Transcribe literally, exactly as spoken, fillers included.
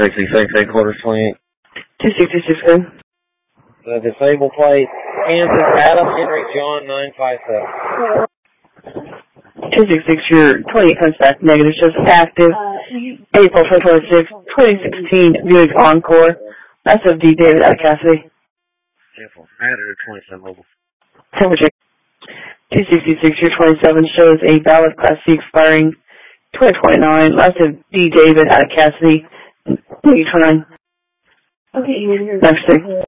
sixty-six, eight quarters, twenty-eight. two sixty-six, good. The disabled plate, Kansas, Adam Henry John, nine five seven. two sixty-six, your twenty-eight comes back negative, shows active. April twenty twenty-six, twenty sixteen, Buick Encore. That's of D. David out of Cassidy. Careful. Added a twenty-seven mobile. Temperature. two sixty-six, your twenty-seven, shows a valid Class C expiring twenty twenty-nine. Last of D. David out of Cassidy. twenty twenty-nine. Okay, you Next thing.